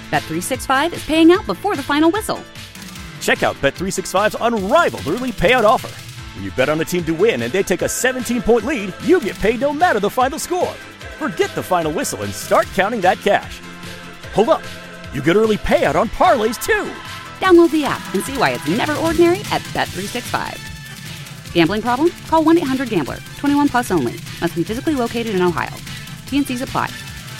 Bet365 is paying out before the final whistle. Check out Bet365's unrivaled early payout offer. When you bet on a team to win and they take a 17-point lead, you get paid no matter the final score. Forget the final whistle and start counting that cash. Hold up. You get early payout on parlays, too. Download the app and see why it's never ordinary at Bet365. Gambling problem? Call 1-800-GAMBLER. 21 plus only. Must be physically located in Ohio. T&Cs apply.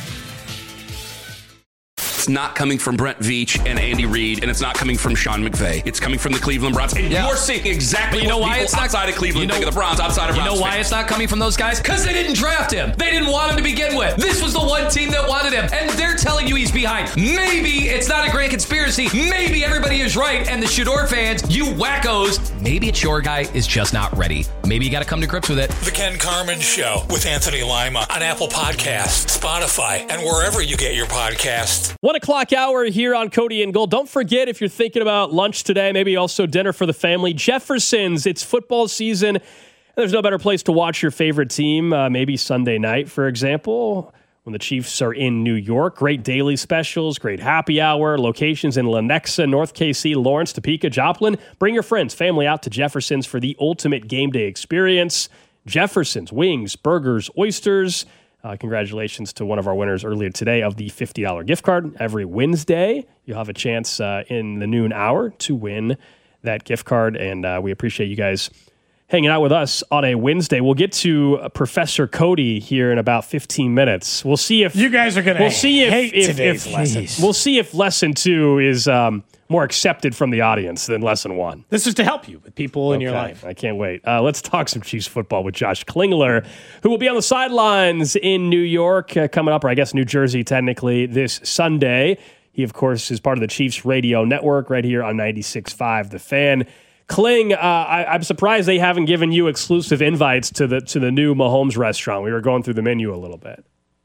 It's not coming from Brent Veach and Andy Reid, and it's not coming from Sean McVay. It's coming from the Cleveland Browns. And you're seeing exactly what people outside of Cleveland think of the Browns, outside of Browns. You know why it's not coming from those guys? Because they didn't draft him. They didn't want him to begin with. This was the one team that wanted him, and they're telling you he's behind. Maybe it's not a grand conspiracy. Maybe everybody is right, and the Shador fans, you wackos, maybe it's your guy is just not ready. Maybe you got to come to grips with it. The Ken Carman Show with Anthony Lima on Apple Podcasts, Spotify, and wherever you get your podcasts. 1 o'clock hour here on Cody and Gold. Don't forget, if you're thinking about lunch today, maybe also dinner for the family, Jefferson's. It's football season. There's no better place to watch your favorite team, maybe Sunday night, for example, when the Chiefs are in New York. Great daily specials, great happy hour, locations in Lenexa, North KC, Lawrence, Topeka, Joplin. Bring your friends, family out to Jefferson's for the ultimate game day experience. Jefferson's, wings, burgers, oysters. Congratulations to one of our winners earlier today of the $50 gift card. Every Wednesday, you'll have a chance in the noon hour to win that gift card, and we appreciate you guys hanging out with us on a Wednesday. We'll get to Professor Cody here in about 15 minutes. We'll see if you guys are going to hate today's lesson. We'll see if lesson 2 is more accepted from the audience than lesson 1. This is to help you with people in your life. I can't wait. Let's talk some Chiefs football with Josh Klingler, who will be on the sidelines in New York coming up, or I guess New Jersey technically, this Sunday. He, of course, is part of the Chiefs radio network right here on 96.5 The Fan. Kling, I'm surprised they haven't given you exclusive invites to the new Mahomes restaurant. We were going through the menu a little bit.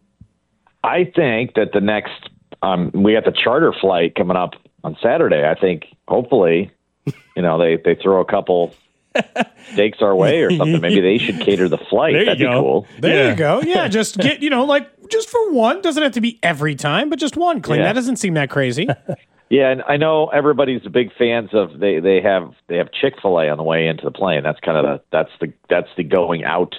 I think that the next we have the charter flight coming up on Saturday. I think hopefully, they throw a couple steaks our way or something. Maybe they should cater the flight. That'd be cool. There you go. Yeah, just get just for one. Doesn't have to be every time, but just one. Kling. That doesn't seem that crazy. Yeah, and I know everybody's big fans of they have Chick-fil-A on the way into the plane. That's kind of that's the going out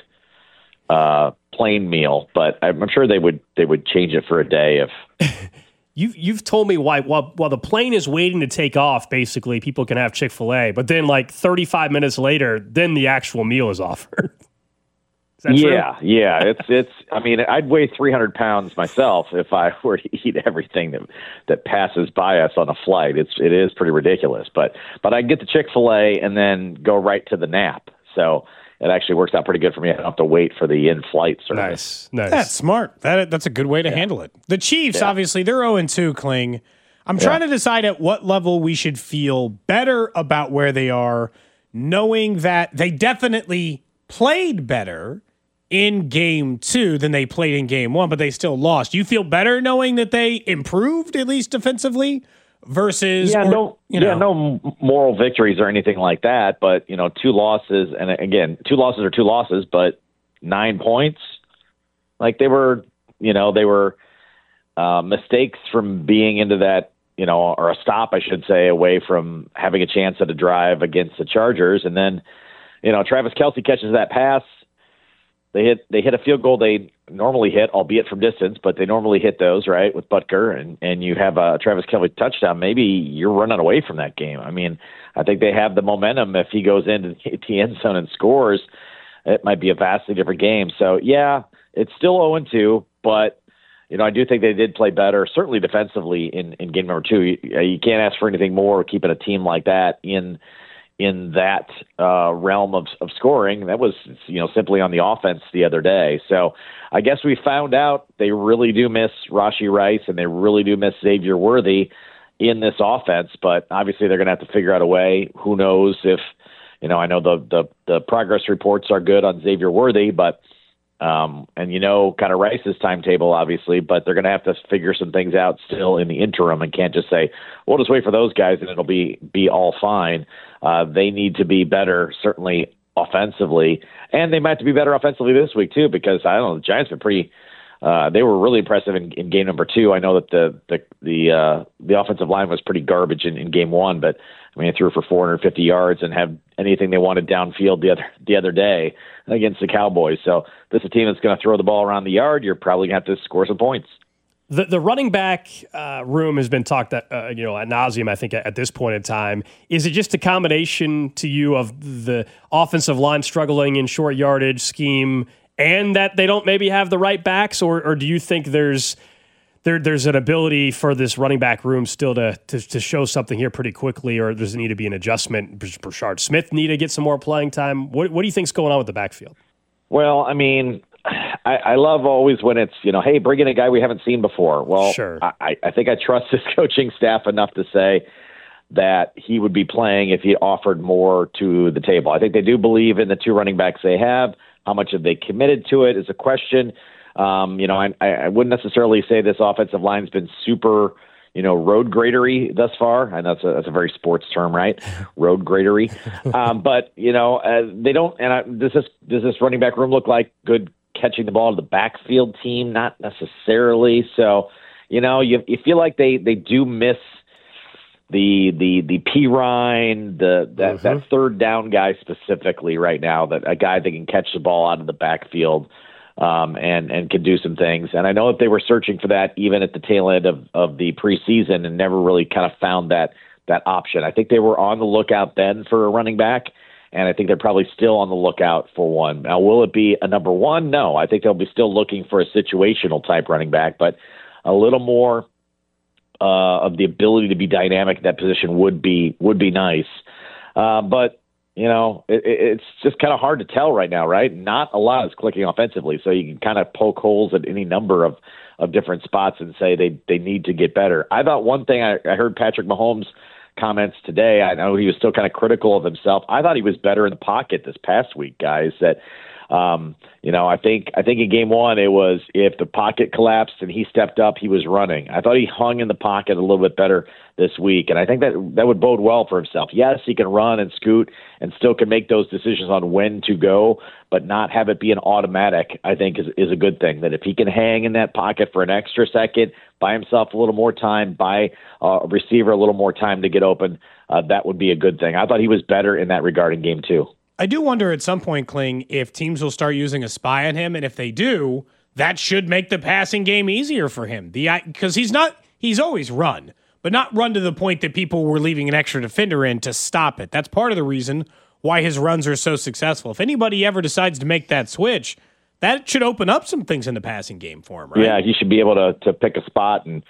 plane meal. But I'm sure they would change it for a day if. You've told me why while the plane is waiting to take off, basically people can have Chick-fil-A, but then 35 minutes later, then the actual meal is offered. Yeah. It's. I mean, I'd weigh 300 pounds myself if I were to eat everything that passes by us on a flight. It is pretty ridiculous, but I get the Chick-fil-A and then go right to the nap. So it actually works out pretty good for me. I don't have to wait for the in-flight service. Nice. That's smart. That's a good way to handle it. The Chiefs, obviously, they're 0-2, Kling. I'm trying to decide at what level we should feel better about where they are, knowing that they definitely played better in game 2 than they played in game 1, but they still lost. Do you feel better knowing that they improved, at least defensively, versus no moral victories or anything like that, but 2 losses, and again, 2 losses are 2 losses, but 9 points, they were mistakes from being into that, or a stop, I should say, away from having a chance at a drive against the Chargers, and then Travis Kelce catches that pass. They hit a field goal they normally hit, albeit from distance, but they normally hit those, right, with Butker, and you have a Travis Kelce touchdown. Maybe you're running away from that game. I mean, I think they have the momentum. If he goes into the end zone and scores, it might be a vastly different game. So, it's still 0-2, but, I do think they did play better, certainly defensively in game number 2. You can't ask for anything more keeping a team like that in that realm of scoring. That was, simply on the offense the other day. So I guess we found out they really do miss Rashee Rice and they really do miss Xavier Worthy in this offense, but obviously they're going to have to figure out a way. Who knows if, I know the progress reports are good on Xavier Worthy, but and kind of Rice's timetable, obviously, but they're going to have to figure some things out still in the interim and can't just say, we'll just wait for those guys and it'll be all fine. They need to be better, certainly offensively, and they might have to be better offensively this week too, because I don't know, the Giants have been pretty They were really impressive in game number 2. I know that the offensive line was pretty garbage in game 1, but I mean, they threw for 450 yards and had anything they wanted downfield the other day against the Cowboys. So this is a team that's going to throw the ball around the yard. You're probably going to have to score some points. The running back room has been talked ad nauseum, I think, at this point in time. Is it just a combination to you of the offensive line struggling in short yardage scheme and that they don't maybe have the right backs, or do you think there's an ability for this running back room still to show something here pretty quickly, or does it need to be an adjustment? Does Brashard Smith need to get some more playing time? What do you think's going on with the backfield? Well, I mean, I love always when it's, hey, bring in a guy we haven't seen before. Well, sure. I think I trust his coaching staff enough to say that he would be playing if he offered more to the table. I think they do believe in the 2 running backs they have. How much have they committed to it is a question. I wouldn't necessarily say this offensive line's been super, road gradery thus far. And that's a very sports term, right? Road gradery. But they don't. And does this running back room look like good catching the ball to the backfield team? Not necessarily. So, you feel like they do miss the Pirine, that third down guy specifically right now, that a guy that can catch the ball out of the backfield and can do some things. And I know that they were searching for that even at the tail end of the preseason and never really kind of found that option. I think they were on the lookout then for a running back, and I think they're probably still on the lookout for one. Now, will it be a number 1? No, I think they'll be still looking for a situational type running back, but a little more of the ability to be dynamic in that position would be nice. But it's just kind of hard to tell right now, right? Not a lot is clicking offensively, so you can kind of poke holes at any number of different spots and say they need to get better. I thought one thing, I heard Patrick Mahomes' comments today. I know he was still kind of critical of himself. I thought he was better in the pocket this past week, guys. That I think in game 1 it was if the pocket collapsed and he stepped up, he was running. I thought he hung in the pocket a little bit better this week, and I think that would bode well for himself. Yes, he can run and scoot and still can make those decisions on when to go, but not have it be an automatic, I think is a good thing. That if he can hang in that pocket for an extra second, buy himself a little more time, buy a receiver a little more time to get open, that would be a good thing. I thought he was better in that regard in game 2. I do wonder at some point, Kling, if teams will start using a spy on him, and if they do, that should make the passing game easier for him. Because he's always run, but not run to the point that people were leaving an extra defender in to stop it. That's part of the reason why his runs are so successful. If anybody ever decides to make that switch, that should open up some things in the passing game for him, right? Yeah, he should be able to pick a spot, and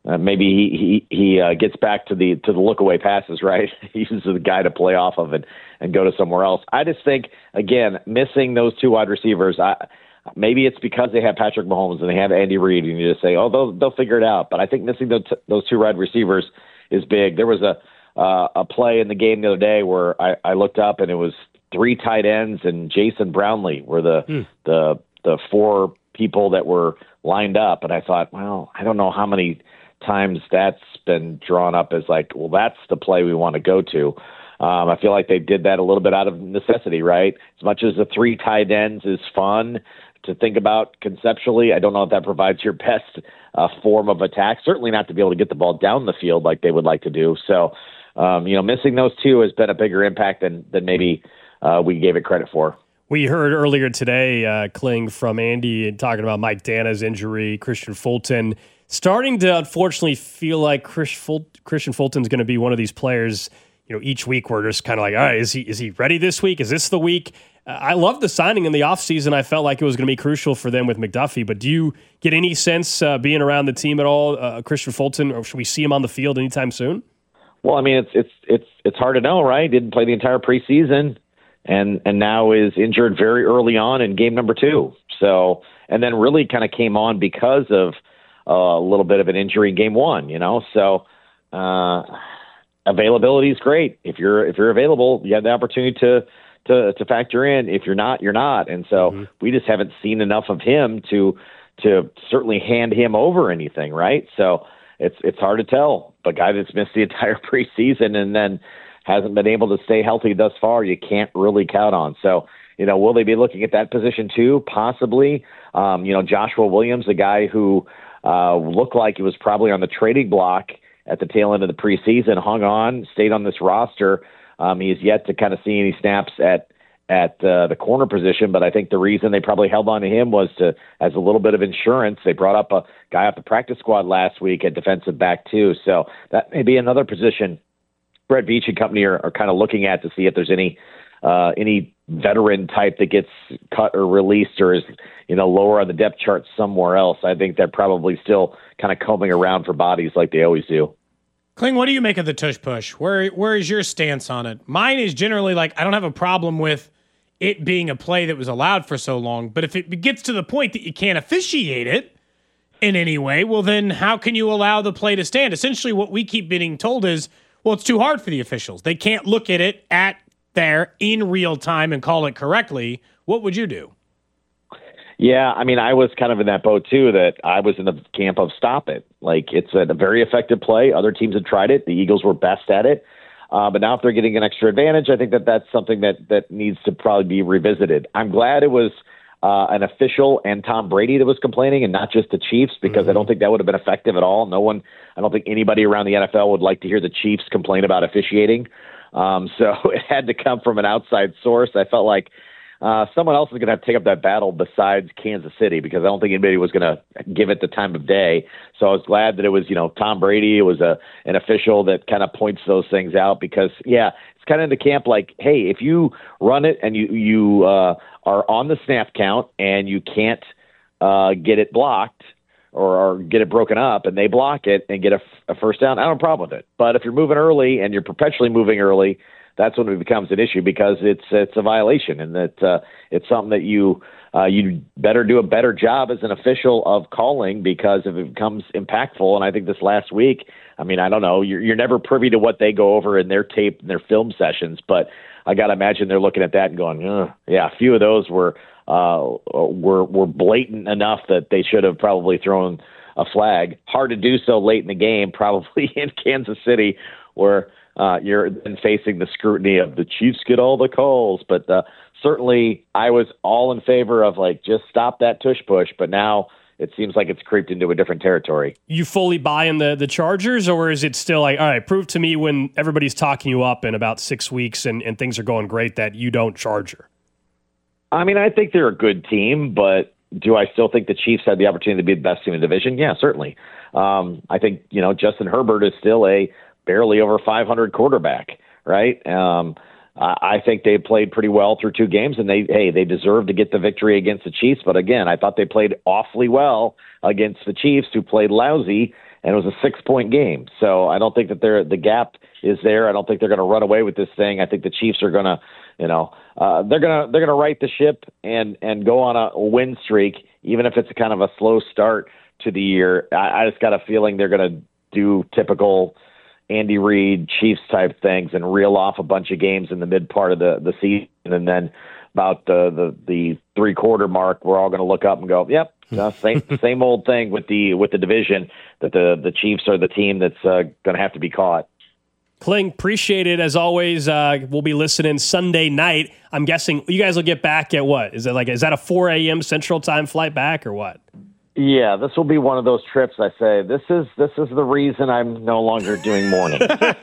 maybe he gets back to the look away passes, right? He uses the guy to play off of and go to somewhere else. I just think, again, missing those 2 wide receivers, maybe it's because they have Patrick Mahomes and they have Andy Reid, and you just say, they'll figure it out. But I think missing those 2 wide receivers is big. There was a play in the game the other day where I looked up and it was 3 tight ends and Jason Brownlee were the 4 people that were lined up, and I thought, well, I don't know how many times that's been drawn up as like, well, that's the play we want to go to. I feel like they did that a little bit out of necessity, right? As much as the 3 tight ends is fun to think about conceptually, I don't know if that provides your best form of attack. Certainly not to be able to get the ball down the field like they would like to do. So, missing those 2 has been a bigger impact than maybe we gave it credit for. We heard earlier today, Kling, from Andy talking about Mike Dana's injury, Christian Fulton. Starting to unfortunately feel like Christian Fulton's going to be one of these players, each week we're just kind of like, all right, is he ready this week? Is this the week? I love the signing in the offseason. I felt like it was going to be crucial for them with McDuffie, but do you get any sense being around the team at all, Christian Fulton, or should we see him on the field anytime soon? Well, I mean, it's hard to know, right? Didn't play the entire preseason and now is injured very early on in game number 2. So, and then really kind of came on because of a little bit of an injury in game 1, So availability is great. If you're available, you have the opportunity to factor in. If you're not, you're not. And so we just haven't seen enough of him to certainly hand him over anything, right? So it's hard to tell. A guy that's missed the entire preseason and then hasn't been able to stay healthy thus far, you can't really count on. So will they be looking at that position too? Possibly. Joshua Williams, a guy who looked like he was probably on the trading block at the tail end of the preseason, hung on, stayed on this roster. He has yet to kind of see any snaps at the corner position, but I think the reason they probably held on to him was as a little bit of insurance. They brought up a guy off the practice squad last week at defensive back too, so that may be another position Brett Veach and company are kind of looking at to see if there's any veteran type that gets cut or released or is lower on the depth chart somewhere else. I think they're probably still kind of combing around for bodies like they always do. Kling, what do you make of the tush push? Where is your stance on it? Mine is generally like I don't have a problem with it being a play that was allowed for so long, but if it gets to the point that you can't officiate it in any way, well then how can you allow the play to stand? Essentially what we keep being told is, well, it's too hard for the officials. They can't look at it there in real time and call it correctly. What would you do? Yeah, I mean, I was kind of in that boat too, that I was in the camp of stop it. Like, it's a very effective play. Other teams have tried it. The Eagles were best at it. But now if they're getting an extra advantage, I think that's something that needs to probably be revisited. I'm glad it was an official and Tom Brady that was complaining and not just the Chiefs, because I don't think that would have been effective at all. I don't think anybody around the NFL would like to hear the Chiefs complain about officiating. So it had to come from an outside source. I felt like someone else is going to have to take up that battle besides Kansas City, because I don't think anybody was going to give it the time of day. So I was glad that it was, Tom Brady. It was an official that kind of points those things out, because, yeah, it's kind of in the camp like, hey, if you run it and you are on the snap count and you can't get it blocked or get it broken up and they block it and get a first down, I don't have a problem with it. But if you're moving early and you're perpetually moving early, that's when it becomes an issue, because it's a violation, and that it's something that you better do a better job as an official of calling, because if it becomes impactful. And I think this last week, I mean, I don't know, you're never privy to what they go over in their tape and their film sessions, but I got to imagine they're looking at that and going, yeah, a few of those were blatant enough that they should have probably thrown a flag. Hard to do so late in the game, probably in Kansas City, where you're then facing the scrutiny of the Chiefs get all the calls. But certainly I was all in favor of, like, just stop that tush push. But now it seems like it's creeped into a different territory. You fully buy in the Chargers, or is it still like, all right, prove to me when everybody's talking you up in about 6 weeks and things are going great that you don't Charger? I mean, I think they're a good team, but do I still think the Chiefs had the opportunity to be the best team in the division? Yeah, certainly. I think, Justin Herbert is still a barely over 500 quarterback, right? I think they played pretty well through 2 games, and they deserved to get the victory against the Chiefs. But again, I thought they played awfully well against the Chiefs, who played lousy, and it was a 6-point game. So I don't think that the gap is there. I don't think they're going to run away with this thing. I think the Chiefs are going to, they're going to right the ship and go on a win streak, even if it's a kind of a slow start to the year. I just got a feeling they're going to do typical Andy Reid Chiefs type things and reel off a bunch of games in the mid part of the season, and then about the 3-quarter mark, we're all going to look up and go, yep, same old thing with the division, that the Chiefs are the team that's going to have to be caught. Kling, appreciate it as always. We'll be listening Sunday night. I'm guessing you guys will get back at what? Is that a 4 a.m. Central Time flight back or what? Yeah, this will be one of those trips. I say this is the reason I'm no longer doing morning.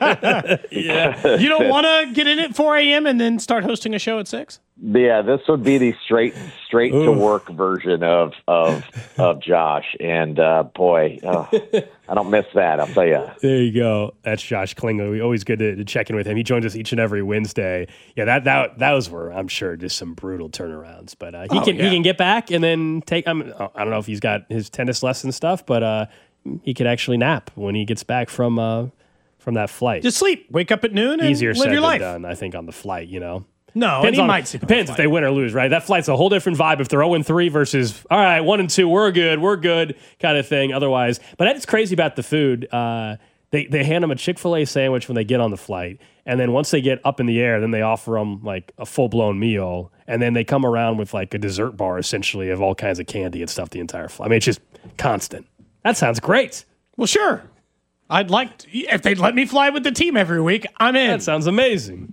Yeah, you don't want to get in at 4 a.m. and then start hosting a show at 6? Yeah, this would be the straight to work version of Josh, and boy, I don't miss that. I'll tell you. There you go. That's Josh Klingler. Always good to check in with him. He joins us each and every Wednesday. Yeah, those were, I'm sure, just some brutal turnarounds. But he can get back and then take. I don't know if he's got his tennis lesson stuff, but he could actually nap when he gets back from that flight. Just sleep. Wake up at noon and easier live said your than life. Done, I think, on the flight. No, depends if they win or lose, right? That flight's a whole different vibe if they're 0-3 versus, all right, 1-2, we're good kind of thing otherwise. But that's crazy about the food. They hand them a Chick-fil-A sandwich when they get on the flight, and then once they get up in the air, then they offer them like a full-blown meal, and then they come around with like a dessert bar essentially of all kinds of candy and stuff the entire flight. I mean, it's just constant. That sounds great. Well, sure. I'd like to, if they'd let me fly with the team every week, I'm in. That sounds amazing.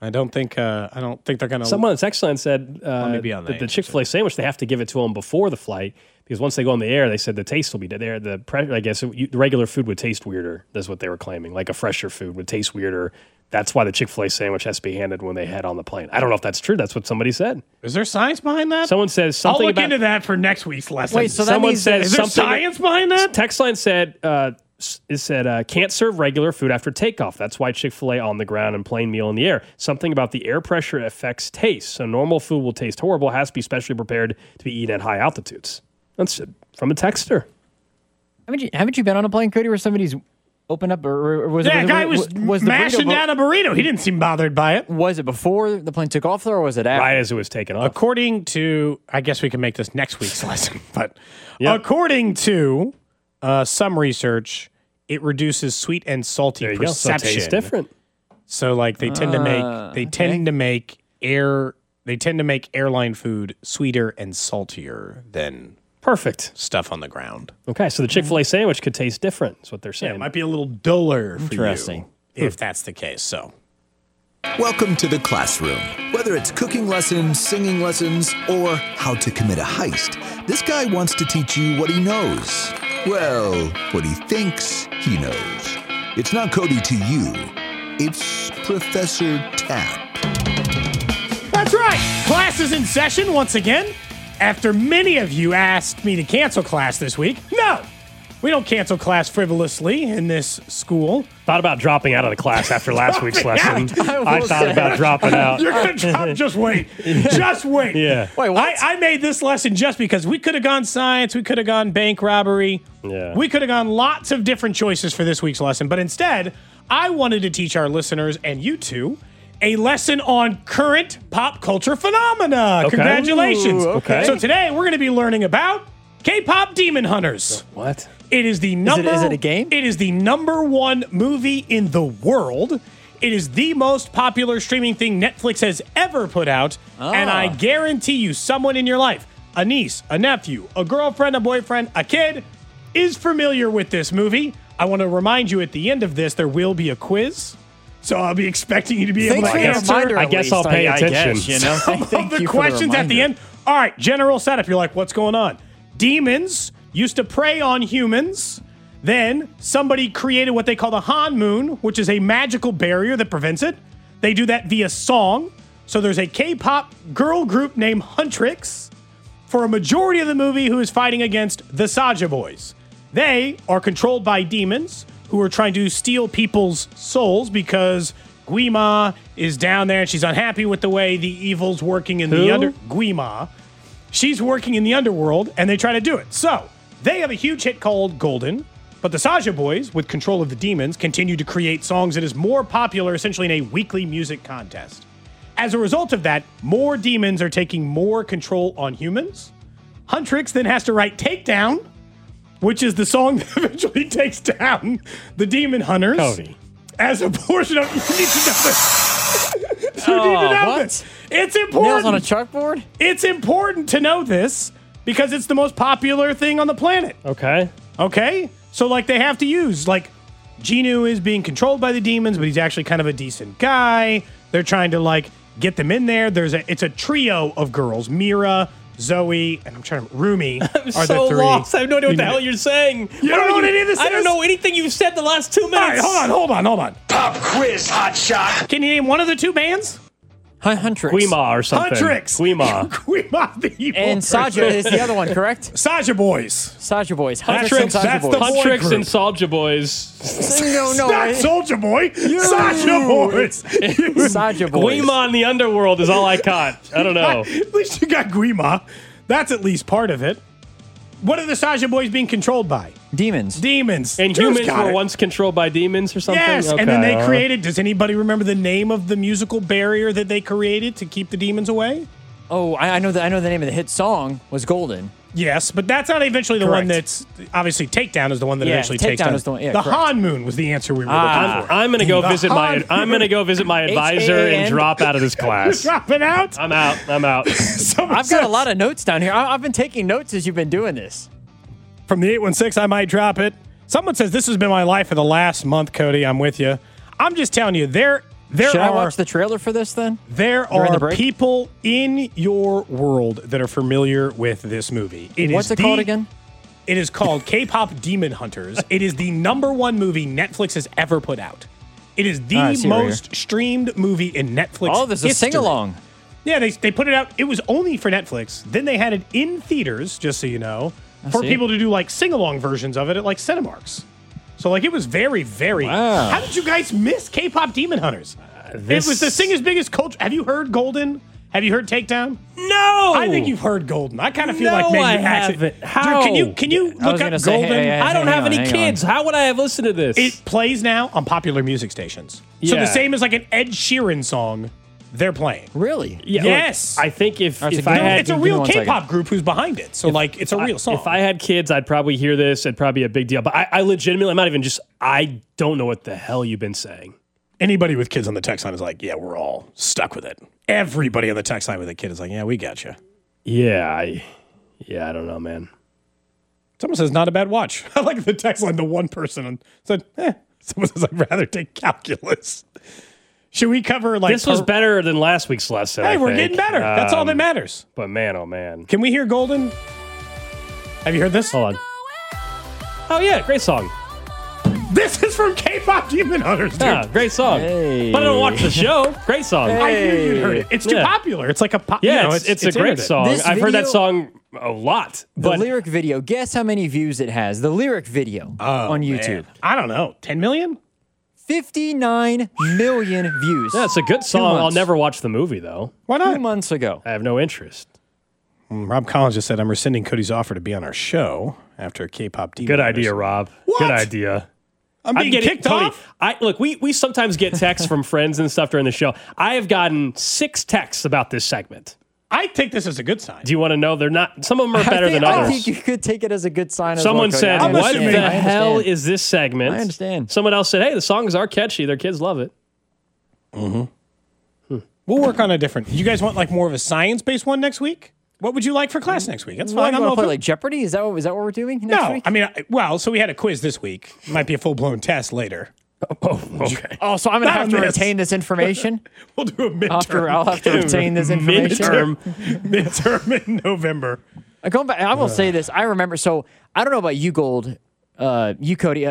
I don't think they're going to. Someone in the text line said the the Chick-fil-A sandwich, they have to give it to them before the flight because once they go in the air, they said the taste will be there. I guess the regular food would taste weirder. That's what they were claiming. Like a fresher food would taste weirder. That's why the Chick-fil-A sandwich has to be handed when they head on the plane. I don't know if that's true. That's what somebody said. Is there science behind that? Someone says something. I'll look into that for next week's lesson. Wait, so someone says is there science behind that? Text line said can't serve regular food after takeoff. That's why Chick-fil-A on the ground and plain meal in the air. Something about the air pressure affects taste. So normal food will taste horrible. It has to be specially prepared to be eaten at high altitudes. That's from a texter. Haven't you been on a plane, Cody, where somebody's opened up, or was a guy was mashing down a burrito. He didn't seem bothered by it. Was it before the plane took off, though, or was it after? Right as it was taken off. According to, I guess we can make this next week's lesson, but according to some research, it reduces sweet and salty perception. So it tastes different. So like they tend to make airline food sweeter and saltier than perfect stuff on the ground. Okay, so the Chick-fil-A sandwich could taste different. Is what they're saying. Yeah, it might be a little duller for Interesting. you if that's the case. So, welcome to the classroom. Whether it's cooking lessons, singing lessons, or how to commit a heist, this guy wants to teach you what he knows. Well, what he thinks he knows. It's not Cody to you. It's Professor Tapp. That's right. Class is in session once again. After many of you asked me to cancel class this week, no, we don't cancel class frivolously in this school. Thought about dropping out of the class after last week's lesson. I thought about dropping out. You're going to drop? Just wait. Just wait. Yeah. Wait, what? I made this lesson just because we could have gone science, we could have gone bank robbery. Yeah. We could have gone lots of different choices for this week's lesson, but instead, I wanted to teach our listeners and you two a lesson on current pop culture phenomena. Okay. Congratulations. Ooh, okay. So today we're going to be learning about K-pop Demon Hunters. What? It is the number. Is it a game? It is the number one movie in the world. It is the most popular streaming thing Netflix has ever put out, and I guarantee you, someone in your life, a niece, a nephew, a girlfriend, a boyfriend, a kid, is familiar with this movie. I want to remind you at the end of this, there will be a quiz. So I'll be expecting you to be able to answer. I guess I'll pay attention. Some of the questions at the end. All right, general setup. You're like, what's going on? Demons used to prey on humans. Then somebody created what they call the Han Moon, which is a magical barrier that prevents it. They do that via song. So there's a K-pop girl group named Huntrix for a majority of the movie who is fighting against the Saja Boys. They are controlled by demons who are trying to steal people's souls because Guima is down there and she's unhappy with the way the evil's working in the Guima. She's working in the underworld and they try to do it. So they have a huge hit called Golden, but the Saja Boys, with control of the demons, continue to create songs that is more popular essentially in a weekly music contest. As a result of that, more demons are taking more control on humans. Huntrix then has to write Takedown, which is the song that eventually takes down the demon hunters. Cody. As a portion of... You need to know this. You need to know this. It's important. Nails on a chalkboard? It's important to know this because it's the most popular thing on the planet. Okay. Okay? So, like, they have to use, like, Genu is being controlled by the demons, but he's actually kind of a decent guy. They're trying to, like, get them in there. It's a trio of girls. Mira, Zoe, and Rumi are the three. Lost. I have no idea what the hell you're saying. You don't know what any of this is? I don't know anything you've said the last 2 minutes. All right, hold on. Pop quiz, hot shot. Can you name one of the two bands? Huntrix. Guima or something. Huntrix. Guima. The evil And Saja is the other one, correct? Saja Boys. Saja Boys. Huntrix, and Saja that's Boys. the boy Huntrix group. and Saja Boys. No. Not Soulja Boy. Saja Boys. Saja Boys. Guima in the underworld is all I caught. I don't know. At least you got Guima. That's at least part of it. What are the Saja Boys being controlled by? Demons. Demons. And Drew's humans got were it. once controlled by demons or something? Yes, Okay, and then they created... Does anybody remember the name of the musical barrier that they created to keep the demons away? Oh, I know the name of the hit song was Golden. Yes, but that's not eventually the one that's... Obviously, Takedown is the one that eventually takes down. Is the one. Yeah, the correct. Han Moon was the answer we were looking for. I'm going to go visit my... I'm going to go visit my advisor and H-A-N. drop out of this class. Dropping out? I'm out. I've got a lot of notes down here. I've been taking notes as you've been doing this. From the 816, I might drop it. Someone says, this has been my life for the last month, Cody. I'm with you. I'm just telling you, Should I watch the trailer for this then? There are people in your world that are familiar with this movie. What's it called again? It is called K-Pop Demon Hunters. It is the #1 movie Netflix has ever put out. It is the most streamed movie in Netflix Oh, there's a history. sing-along. Yeah, they put it out. It was only for Netflix. Then they had it in theaters, just so you know, for people to do like sing-along versions of it at like Cinemarks. So like it was very, very. Wow. How did you guys miss K-Pop Demon Hunters? It was the singer's biggest culture. Have you heard Golden? Have you heard Takedown? No. I think you've heard Golden. I kind of feel like maybe I you actually. haven't. How? Dude, can you look up Golden? I don't have any kids. How would I have listened to this? It plays now on popular music stations. So the same as like an Ed Sheeran song, they're playing. Really? Yeah, yes. Like, I think if I had, it's a real K-pop group who's behind it. So like it's a real song. If I had kids, I'd probably hear this. It'd probably be a big deal. But I legitimately, I'm not even just. I don't know what the hell you've been saying. Anybody with kids on the text line is like, yeah, we're all stuck with it. Everybody on the text line with a kid is like, yeah, we got you. Yeah, I don't know, man. Someone says, not a bad watch. I like the text line, the one person said, Someone says, I'd rather take calculus. Should we cover like... This was better than last week's lesson, Hey, we're getting better. That's all that matters. But man, oh man. Can we hear Golden? Have you heard this? Hold on. Oh yeah, great song. This is from K-Pop Demon Hunters, dude. Yeah, great song. Hey. But I don't watch the show. Great song. I knew you'd heard it. It's too popular. It's like a pop. Yeah, you know, it's a great internet. song. I've heard that song a lot. The But lyric video. Guess how many views it has. The lyric video on YouTube. Man. I don't know. 10 million? 59 million views. yeah, it's a good song. I'll never watch the movie though. Why not? 2 months ago. I have no interest. Rob Collins just said, I'm rescinding Cody's offer to be on our show after K-Pop Demon Good Hunters. idea, Rob. What? Good idea. I'm being kicked off? Look, we sometimes get texts from friends and stuff during the show. I have gotten 6 texts about this segment. I take this as a good sign. Do you want to know? They're not. Some of them are better than I others. think you could take it as a good sign. Someone as well, said, Cody. "What the I hell understand. is this segment?" I understand. Someone else said, "Hey, the songs are catchy. Their kids love it." We'll work on a different. You guys want like more of a science-based one next week? What would you like for class next week? That's fine. I'm I'm going to play open. like Jeopardy? Is that what we're doing next No, week? I mean, so we had a quiz this week. Might be a full-blown test later. Oh, okay. Oh, so I'm going to have to Not on this. retain this information? We'll do a midterm. I'll have to retain this information. Midterm in November. Going back, I will say this. I remember, so I don't know about you, Gold, you, Cody.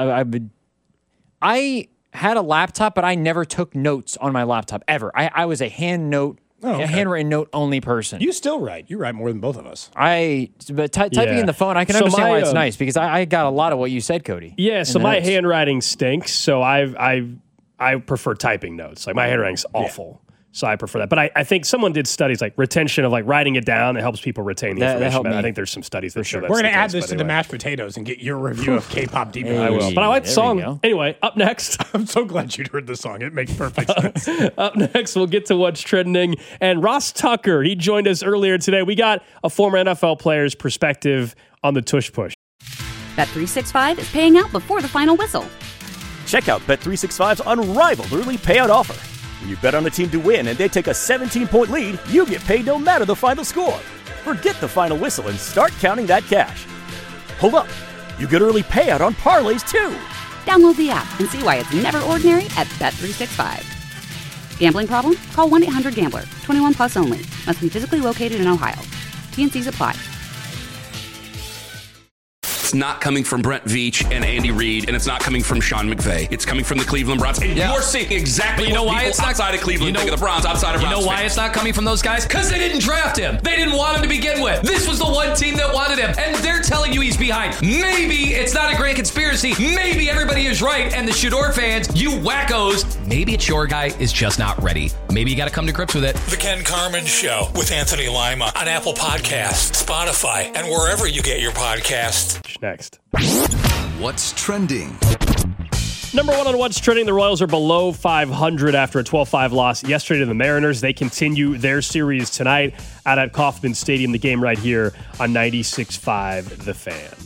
I had a laptop, but I never took notes on my laptop, ever. I was a handwritten note only person. You still write. You write more than both of us. But typing in the phone, I can understand why it's nice, because I got a lot of what you said, Cody. Yeah, so my handwriting stinks, so I prefer typing notes. Like my handwriting's awful. So I prefer that. But I think someone did studies like retention of like writing it down. It helps people retain the information. I think there's some studies that show that. We're going to add this to the mashed potatoes and get your review of K-pop Demon I will. But I like the song. Anyway, up next. I'm so glad you'd heard the song. It makes perfect sense. Up next, we'll get to what's trending. And Ross Tucker, he joined us earlier today. We got a former NFL player's perspective on the tush push. Bet365 is paying out before the final whistle. Check out Bet365's unrivaled early payout offer. When you bet on a team to win and they take a 17-point lead, you get paid no matter the final score. Forget the final whistle and start counting that cash. Hold up. You get early payout on parlays too. Download the app and see why it's never ordinary at Bet365. Gambling problem? Call 1-800-GAMBLER. 21 plus only. Must be physically located in Ohio. T&Cs apply. It's not coming from Brent Veach and Andy Reid, and it's not coming from Sean McVay. It's coming from the Cleveland Browns. And you're seeing exactly You know what why people it's not outside of Cleveland think of the Browns, outside of Browns. You know why fans. it's not coming from those guys? Because they didn't draft him. They didn't want him to begin with. This was the one team that wanted him, and they're telling you he's behind. Maybe it's not a grand conspiracy. Maybe everybody is right, and the Shador fans, you wackos, maybe it's your guy is just not ready. Maybe you got to come to grips with it. The Ken Carman Show with Anthony Lima on Apple Podcasts, Spotify, and wherever you get your podcasts. Next. What's trending? Number one on what's trending, the Royals are below 500 after a 12-5 loss yesterday to the Mariners. They continue their series tonight out at Kauffman Stadium, the game right here on 96.5 The Fan.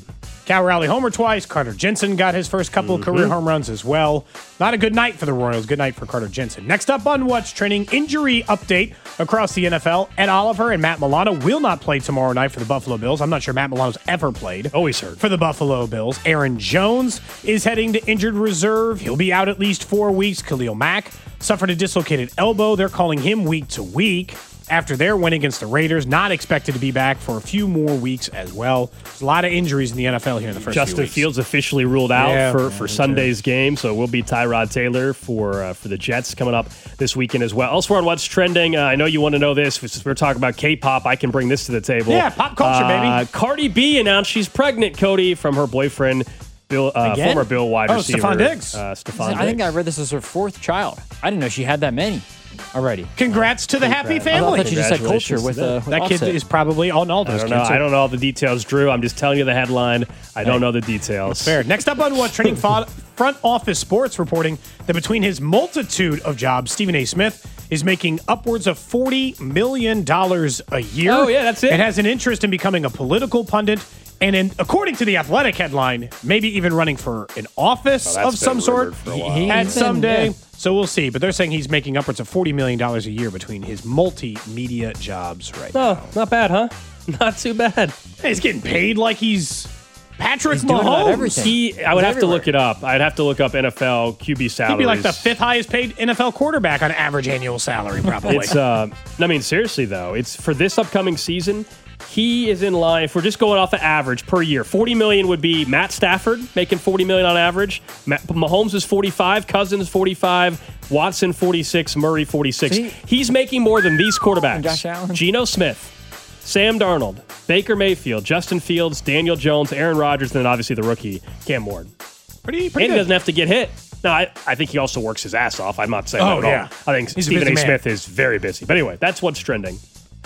Cal Raleigh homer twice. Carter Jensen got his first couple of career home runs as well. Not a good night for the Royals. Good night for Carter Jensen. Next up on What's Trending, injury update across the NFL. Ed Oliver and Matt Milano will not play tomorrow night for the Buffalo Bills. I'm not sure Matt Milano's ever played. Always heard. For the Buffalo Bills. Aaron Jones is heading to injured reserve. He'll be out at least 4 weeks. Khalil Mack suffered a dislocated elbow. They're calling him week to week. After their win against the Raiders, not expected to be back for a few more weeks as well. There's a lot of injuries in the NFL here in the first few weeks. Justin Fields officially ruled out for Sunday's game, so it will be Tyrod Taylor for the Jets coming up this weekend as well. Elsewhere on What's Trending, I know you want to know this. We're talking about K-pop. I can bring this to the table. Yeah, pop culture, baby. Cardi B announced she's pregnant, Cody, from her boyfriend, former Bill wide receiver. Stephon Diggs. I think I read this as her 4th child. I didn't know she had that many already. Congrats to the happy family. I thought you just said culture with that kid is probably on all those kids. I don't know all the details, Drew. I'm just telling you the headline. I don't know the details. That's fair. Next up on What's Trending, Front Office Sports reporting that between his multitude of jobs, Stephen A. Smith is making upwards of $40 million a year. Oh, yeah, that's it. And has an interest in becoming a political pundit. And according to the Athletic headline, maybe even running for an office of some sort at some day. So we'll see. But they're saying he's making upwards of $40 million a year between his multimedia jobs right now. Not bad, huh? Not too bad. Hey, he's getting paid like he's Patrick doing about everything. Mahomes. I would have to look it up. I'd have to look up NFL QB salaries. He'd be like the 5th highest paid NFL quarterback on average annual salary, probably. Seriously, though, it's for this upcoming season. He is in line, if we're just going off the average per year, $40 million would be Matt Stafford making $40 million on average. Mahomes is 45, Cousins 45, Watson 46, Murray 46. He's making more than these quarterbacks. Josh Allen. Geno Smith, Sam Darnold, Baker Mayfield, Justin Fields, Daniel Jones, Aaron Rodgers, and then obviously the rookie, Cam Ward. Pretty and good. He doesn't have to get hit. No, I think he also works his ass off. I'm not saying that at all. I think Stephen A. Smith is very busy. But anyway, that's what's trending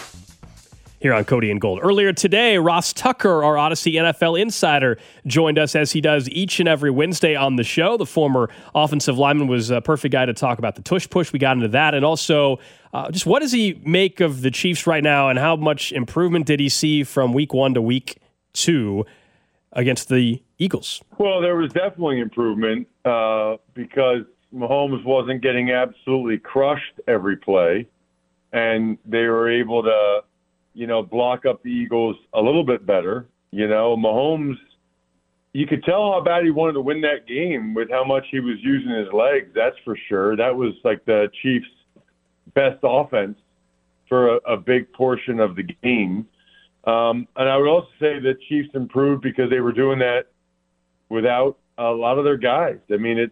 here on Cody and Gold. Earlier today, Ross Tucker, our Odyssey NFL insider, joined us as he does each and every Wednesday on the show. The former offensive lineman was a perfect guy to talk about the tush push. We got into that. And also, just what does he make of the Chiefs right now, and how much improvement did he see from week 1 to week 2 against the Eagles? Well, there was definitely improvement because Mahomes wasn't getting absolutely crushed every play, and they were able to block up the Eagles a little bit better. Mahomes, you could tell how bad he wanted to win that game with how much he was using his legs, that's for sure. That was like the Chiefs' best offense for a big portion of the game. And I would also say that Chiefs improved because they were doing that without a lot of their guys. I mean, it's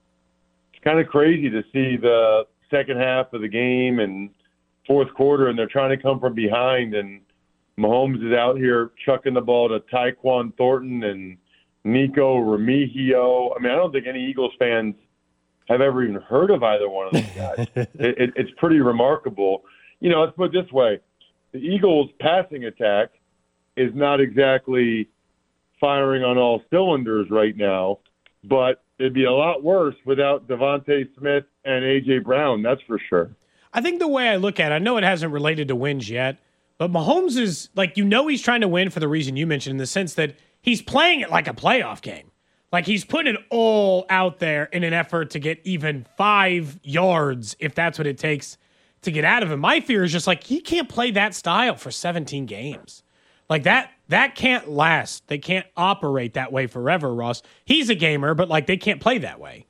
kind of crazy to see the second half of the game and fourth quarter, and they're trying to come from behind, and Mahomes is out here chucking the ball to Tyquan Thornton and Nico Remigio. I mean, I don't think any Eagles fans have ever even heard of either one of those guys. It's pretty remarkable. Let's put it this way. The Eagles' passing attack is not exactly firing on all cylinders right now, but it'd be a lot worse without Devontae Smith and A.J. Brown, that's for sure. I think the way I look at it, I know it hasn't related to wins yet, but Mahomes is he's trying to win for the reason you mentioned, in the sense that he's playing it like a playoff game. Like he's putting it all out there in an effort to get even 5 yards, if that's what it takes to get out of him. My fear is just he can't play that style for 17 games. Like that can't last. They can't operate that way forever, Ross. He's a gamer, but they can't play that way.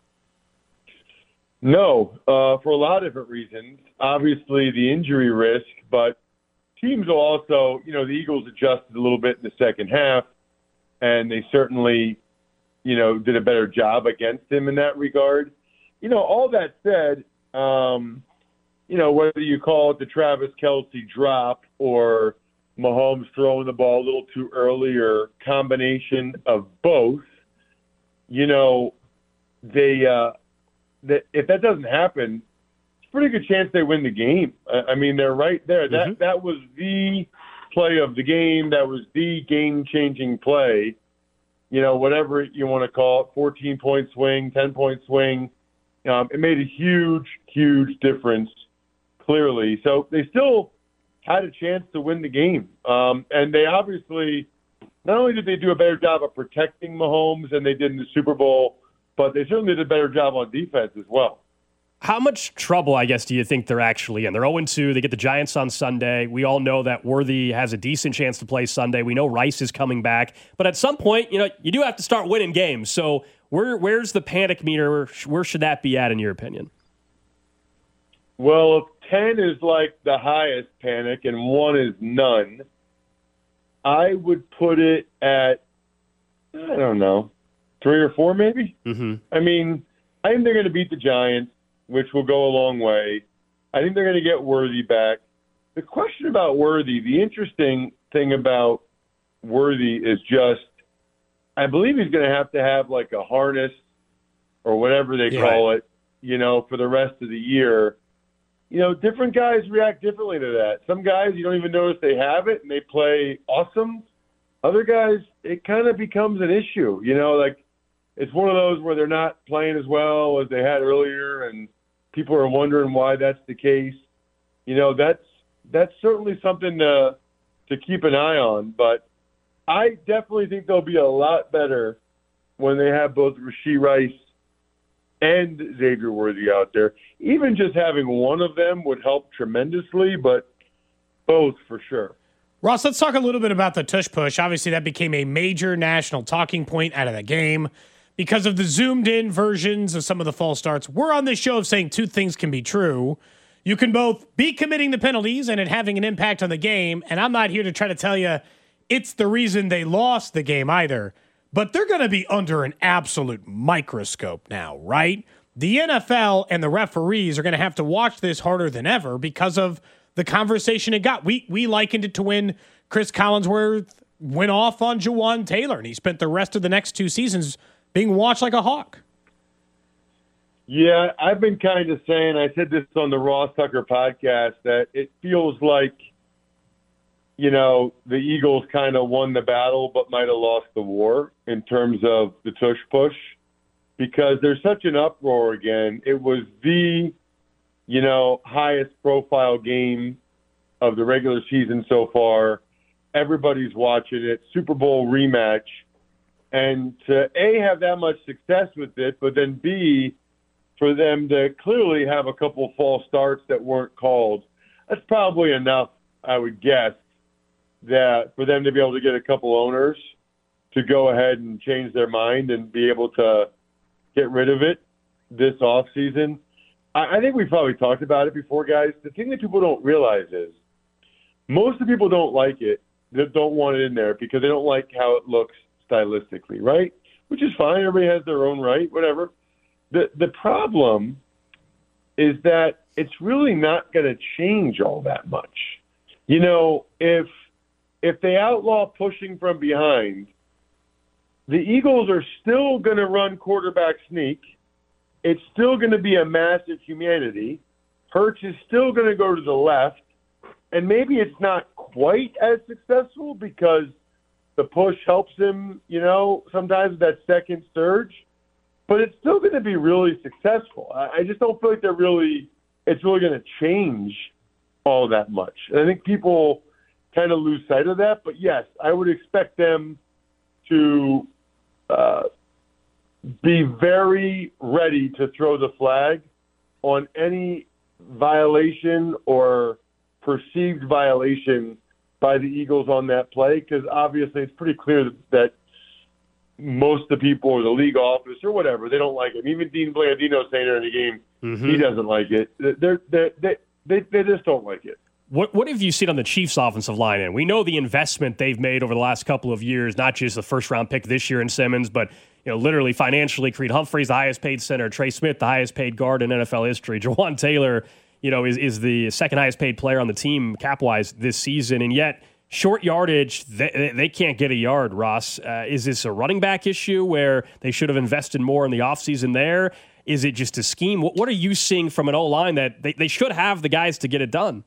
No, for a lot of different reasons. Obviously, the injury risk, but teams will also, the Eagles adjusted a little bit in the second half, and they certainly, did a better job against him in that regard. All that said, whether you call it the Travis Kelce drop or Mahomes throwing the ball a little too early or combination of both, if that doesn't happen, it's a pretty good chance they win the game. I mean, they're right there. That was the play of the game. That was the game-changing play. Whatever you want to call it, 14-point swing, 10-point swing. It made a huge, huge difference, clearly. So they still had a chance to win the game. And they obviously not only did they do a better job of protecting Mahomes than they did in the Super Bowl, but they certainly did a better job on defense as well. How much trouble, I guess, do you think they're actually in? They're 0-2. They get the Giants on Sunday. We all know that Worthy has a decent chance to play Sunday. We know Rice is coming back. But at some point, you do have to start winning games. So where's the panic meter? Where should that be at, in your opinion? Well, if 10 is like the highest panic and 1 is none, I would put it at, I don't know, 3 or 4 maybe? Mm-hmm. I mean, I think they're going to beat the Giants, which will go a long way. I think they're going to get Worthy back. The question about Worthy, the interesting thing about Worthy is just, I believe he's going to have like a harness or whatever they call it, for the rest of the year. Different guys react differently to that. Some guys, you don't even notice they have it, and they play awesome. Other guys, it kind of becomes an issue. Like it's one of those where they're not playing as well as they had earlier, and people are wondering why that's the case. That's certainly something to keep an eye on. But I definitely think they'll be a lot better when they have both Rashee Rice and Xavier Worthy out there. Even just having one of them would help tremendously, but both for sure. Ross, let's talk a little bit about the tush push. Obviously, that became a major national talking point out of the game because of the zoomed-in versions of some of the false starts. We're on this show of saying two things can be true. You can both be committing the penalties and it having an impact on the game, and I'm not here to try to tell you it's the reason they lost the game either. But they're going to be under an absolute microscope now, right? The NFL and the referees are going to have to watch this harder than ever because of the conversation it got. We likened it to when Chris Collinsworth went off on Jawan Taylor, and he spent the rest of the next 2 seasons being watched like a hawk. Yeah, I've been kind of saying, I said this on the Ross Tucker podcast, that it feels like, the Eagles kind of won the battle but might have lost the war in terms of the tush push because there's such an uproar again. It was the, highest profile game of the regular season so far. Everybody's watching it. Super Bowl rematch. And to A, have that much success with it, but then B, for them to clearly have a couple false starts that weren't called, that's probably enough, I would guess, that for them to be able to get a couple owners to go ahead and change their mind and be able to get rid of it this offseason. I think we've probably talked about it before, guys. The thing that people don't realize is most of the people don't like it, that don't want it in there because they don't like how it looks stylistically, right? Which is fine. Everybody has their own right, whatever. The problem is that it's really not going to change all that much. If they outlaw pushing from behind, the Eagles are still going to run quarterback sneak. It's still going to be a massive humanity. Hurts is still going to go to the left. And maybe it's not quite as successful because the push helps him, sometimes with that second surge. But it's still going to be really successful. I just don't feel like it's really going to change all that much. And I think people kind of lose sight of that. But, yes, I would expect them to be very ready to throw the flag on any violation or perceived violation by the Eagles on that play because obviously it's pretty clear that most of the people or the league office or whatever, they don't like it. Even Dean Blandino saying during the game, he doesn't like it. They just don't like it. What have you seen on the Chiefs' offensive line? And we know the investment they've made over the last couple of years, not just the first-round pick this year in Simmons, but literally financially. Creed Humphrey's the highest-paid center. Trey Smith, the highest-paid guard in NFL history. Jawan Taylor, is the second highest-paid player on the team cap-wise this season. And yet, short yardage, they can't get a yard, Ross. Is this a running back issue where they should have invested more in the offseason there? Is it just a scheme? What are you seeing from an O-line that they should have the guys to get it done?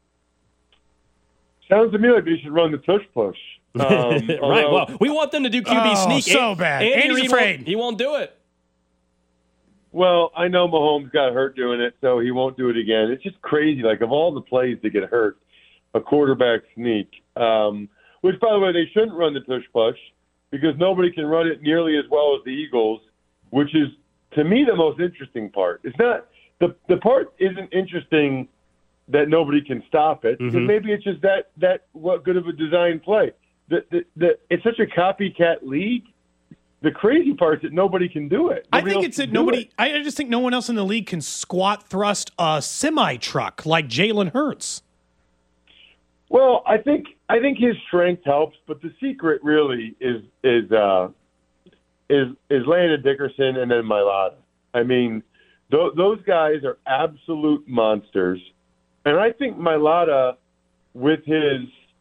Sounds to me like they should run the tush push. Right. Well, we want them to do QB sneak. So bad. Andy's afraid. He won't do it. Well, I know Mahomes got hurt doing it, so he won't do it again. It's just crazy. Like, of all the plays to get hurt, a quarterback sneak, which, by the way, they shouldn't run the tush-push because nobody can run it nearly as well as the Eagles, which is, to me, the most interesting part. It's not the part isn't interesting that nobody can stop it. Mm-hmm. Maybe it's just that what good of a design play. It's such a copycat league. The crazy part is that nobody can do it. I think it's that nobody. I just think no one else in the league can squat thrust a semi truck like Jalen Hurts. Well, I think his strength helps, but the secret really is Landon Dickerson and then Mailata. I mean, those guys are absolute monsters, and I think Mailata, with his,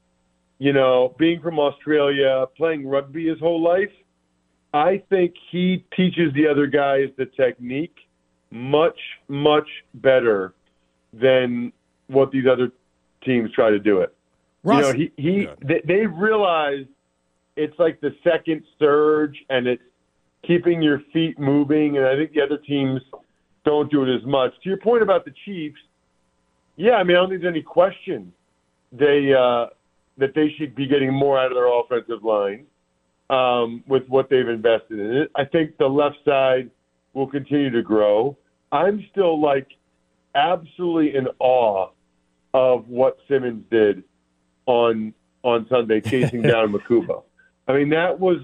being from Australia, playing rugby his whole life, I think he teaches the other guys the technique much, much better than what these other teams try to do it. Russ, they realize it's like the second surge, and it's keeping your feet moving, and I think the other teams don't do it as much. To your point about the Chiefs, I don't think there's any question that they should be getting more out of their offensive line with what they've invested in it. I think the left side will continue to grow. I'm still absolutely in awe of what Simmons did on Sunday, chasing down Makuba. I mean, that was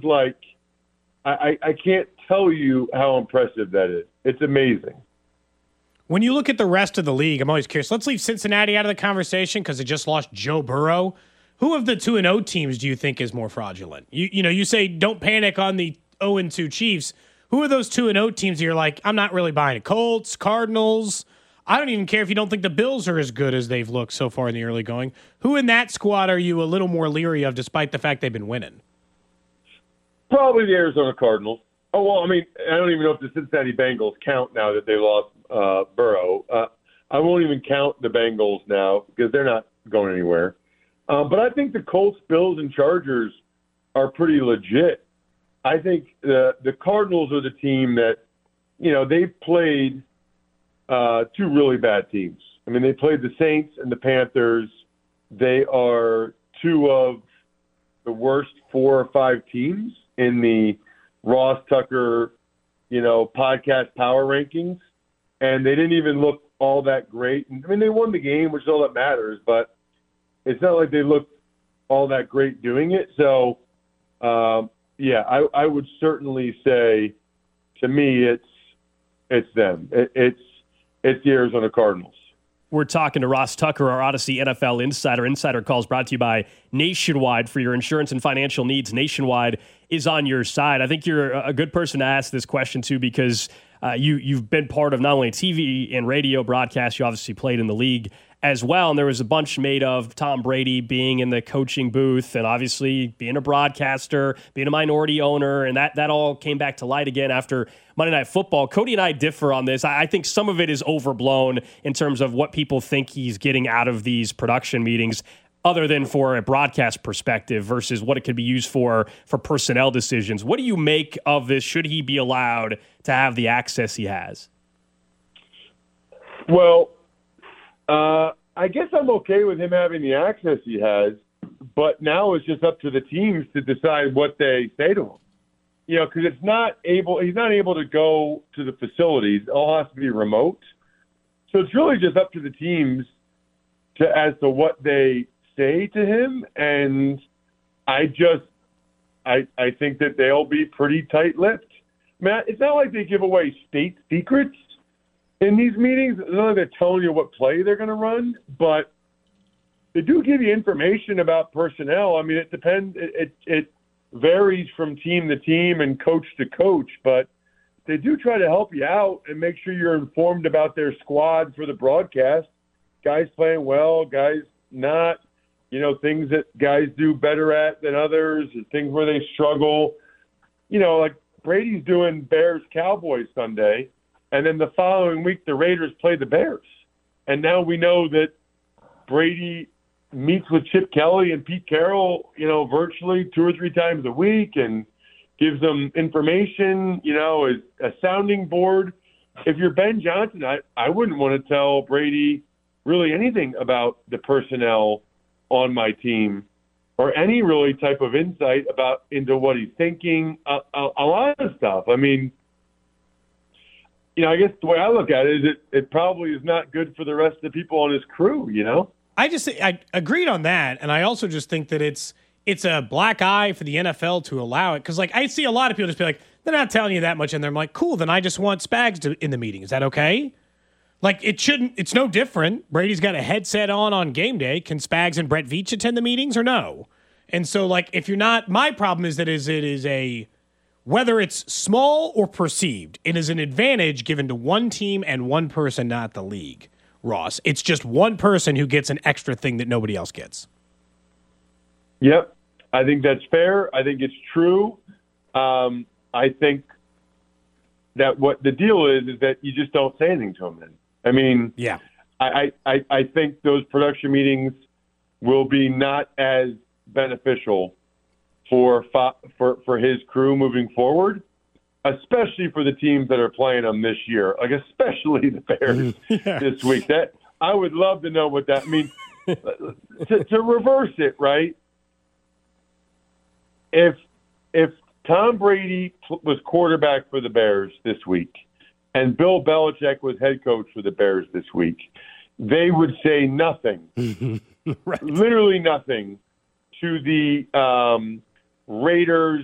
I can't tell you how impressive that is. It's amazing. When you look at the rest of the league, I'm always curious. Let's leave Cincinnati out of the conversation because they just lost Joe Burrow. Who of the 2-0 teams do you think is more fraudulent? You say don't panic on the 0-2 Chiefs. Who are those 2-0 teams that you're like, I'm not really buying it? Colts, Cardinals. I don't even care if you don't think the Bills are as good as they've looked so far in the early going. Who in that squad are you a little more leery of despite the fact they've been winning? Probably the Arizona Cardinals. Oh, well, I don't even know if the Cincinnati Bengals count now that they lost Burrow. I won't even count the Bengals now because they're not going anywhere. But I think the Colts, Bills, and Chargers are pretty legit. I think the Cardinals are the team that, they've played two really bad teams. They played the Saints and the Panthers. They are two of the worst 4 or 5 teams in the Ross Tucker, podcast power rankings. And they didn't even look all that great. They won the game, which is all that matters, but it's not like they looked all that great doing it. So, I would certainly say, to me, it's them. It's the Arizona Cardinals. We're talking to Ross Tucker, our Odyssey NFL Insider. Insider Calls brought to you by Nationwide. For your insurance and financial needs, Nationwide is on your side. I think you're a good person to ask this question to because you've been part of not only TV and radio broadcasts, you obviously played in the league as well. And there was a bunch made of Tom Brady being in the coaching booth and obviously being a broadcaster, being a minority owner. And that all came back to light again after Monday Night Football. Cody and I differ on this. I think some of it is overblown in terms of what people think he's getting out of these production meetings, other than for a broadcast perspective versus what it could be used for personnel decisions. What do you make of this? Should he be allowed to have the access he has? Well, I guess I'm okay with him having the access he has, but now it's just up to the teams to decide what they say to him. Because he's not able to go to the facilities. It all has to be remote. So it's really just up to the teams as to what they say to him. And I think that they'll be pretty tight-lipped. It's not like they give away state secrets in these meetings. It's not like they're telling you what play they're going to run, but they do give you information about personnel. It depends. It varies from team to team and coach to coach, but they do try to help you out and make sure you're informed about their squad for the broadcast. Guys playing well, guys not, things that guys do better at than others, things where they struggle. Like Brady's doing Bears-Cowboys Sunday, and then the following week the Raiders play the Bears. And now we know that Brady meets with Chip Kelly and Pete Carroll, virtually 2 or 3 times a week and gives them information, as a sounding board. If you're Ben Johnson, I wouldn't want to tell Brady really anything about the personnel on my team or any really type of insight into what he's thinking, a lot of stuff. I mean, I guess the way I look at it is it probably is not good for the rest of the people on his crew, I agreed on that, and I also just think that it's a black eye for the NFL to allow it, because I see a lot of people just be like, they're not telling you that much in there. I'm like, cool, then I just want Spags in the meeting. Is that okay? It's no different. Brady's got a headset on game day. Can Spags and Brett Veach attend the meetings or no? And so, if you're not, my problem is that it is whether it's small or perceived, it is an advantage given to one team and one person, not the league, Ross. It's just one person who gets an extra thing that nobody else gets. Yep. I think that's fair. I think it's true. I think that what the deal is that you just don't say anything to him then. I mean, yeah. I think those production meetings will be not as beneficial for his crew moving forward, especially for the teams that are playing them this year, especially the Bears this week. That I would love to know what that means. to reverse it, right? If Tom Brady was quarterback for the Bears this week and Bill Belichick was head coach for the Bears this week, they would say nothing, right. Literally nothing, to the Raiders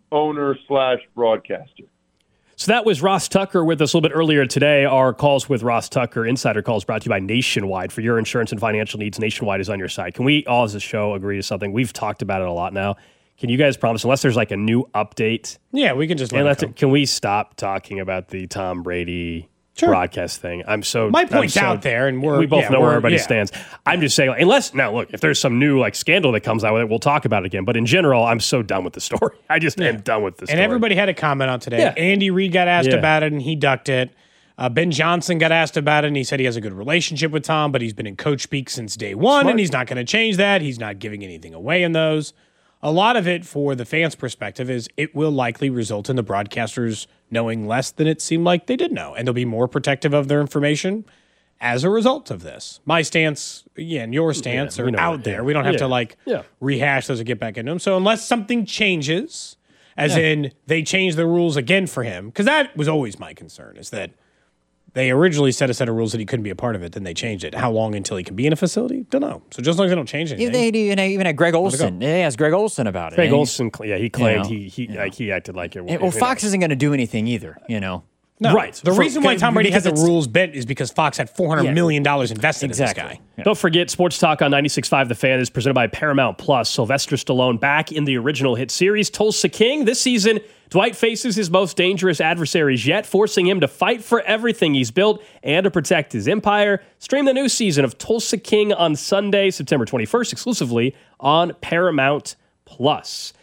owner/broadcaster. So that was Ross Tucker with us a little bit earlier today. Our calls with Ross Tucker, Insider Calls, brought to you by Nationwide. For your insurance and financial needs, Nationwide is on your side. Can we all as a show agree to something? We've talked about it a lot now. Can you guys promise, unless there's a new update? Yeah, we can just let it go. Can we stop talking about the Tom Brady broadcast thing? My point's out there, and we both know where everybody stands. I'm just saying, if there's some new scandal that comes out with it, we'll talk about it again. But in general, I'm so done with the story. I just am done with the story. And everybody had a comment on today. Yeah. Andy Reid got asked about it, and he ducked it. Ben Johnson got asked about it, and he said he has a good relationship with Tom, but he's been in coach speak since day one, and he's not going to change that. He's not giving anything away in those. A lot of it, for the fans' perspective, is it will likely result in the broadcasters knowing less than it seemed like they did know, and they'll be more protective of their information as a result of this. My stance, and your stance are out there. We don't have to rehash those and get back into them. So unless something changes, as in they change the rules again for him, because that was always my concern, is that they originally set a set of rules that he couldn't be a part of it, then they changed it. How long until he can be in a facility? Don't know. So just as long as they don't change anything. Even had Greg Olson. They asked Greg Olson about it. Greg Olson, he claimed he acted like it. Well, Fox isn't going to do anything either, No. Right. The reason why Tom Brady had the rules bent is because Fox had $400 million invested in this guy. Yeah. Don't forget, Sports Talk on 96.5 The Fan is presented by Paramount Plus. Sylvester Stallone back in the original hit series, Tulsa King. This season, Dwight faces his most dangerous adversaries yet, forcing him to fight for everything he's built and to protect his empire. Stream the new season of Tulsa King on Sunday, September 21st, exclusively on Paramount Plus.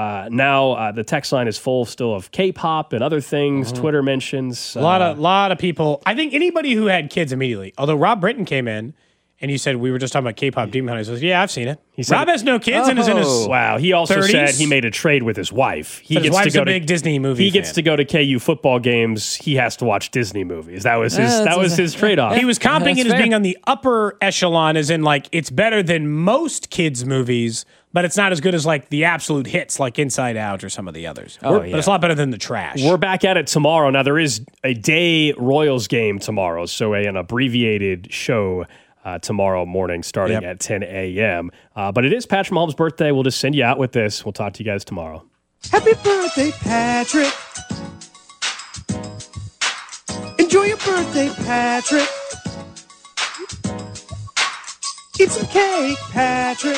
Now the text line is full still of K-pop and other things. Twitter mentions a lot of people. I think anybody who had kids immediately. Although Rob Britton came in and you said we were just talking about K-pop Demon Hunters. He says, "Yeah, I've seen it." Rob has no kids and is in his He also 30s. said he made a trade with his wife. He gets to go a big Disney movie. He gets to go to KU football games. He has to watch Disney movies. That was his trade-off. He was comping it as being on the upper echelon, as in it's better than most kids' movies. But it's not as good as the absolute hits like Inside Out or some of the others. But it's a lot better than the trash. We're back at it tomorrow. Now, there is a day Royals game tomorrow, so an abbreviated show tomorrow morning starting at 10 a.m. But it is Patrick Mahomes' birthday. We'll just send you out with this. We'll talk to you guys tomorrow. Happy birthday, Patrick. Enjoy your birthday, Patrick. Eat some cake, Patrick.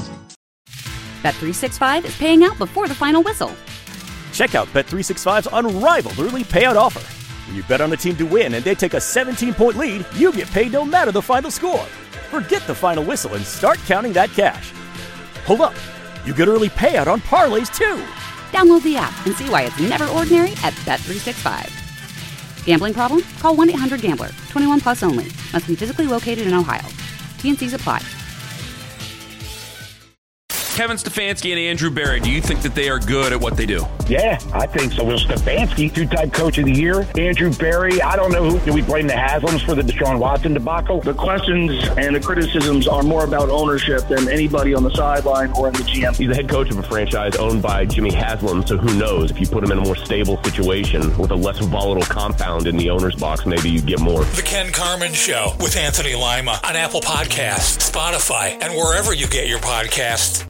Bet365 is paying out before the final whistle. Check out Bet365's unrivaled early payout offer. When you bet on a team to win and they take a 17-point lead, you get paid no matter the final score. Forget the final whistle and start counting that cash. Hold up. You get early payout on parlays, too. Download the app and see why it's never ordinary at Bet365. Gambling problem? Call 1-800-GAMBLER. 21 plus only. Must be physically located in Ohio. T&Cs apply. Kevin Stefanski and Andrew Berry, do you think that they are good at what they do? Yeah, I think so. Will Stefanski, two-time coach of the year. Andrew Berry, I don't know who. Do we blame the Haslams for the Deshaun Watson debacle? The questions and the criticisms are more about ownership than anybody on the sideline or in the GM. He's the head coach of a franchise owned by Jimmy Haslam, so who knows? If you put him in a more stable situation with a less volatile compound in the owner's box, maybe you get more. The Ken Carman Show with Anthony Lima on Apple Podcasts, Spotify, and wherever you get your podcasts.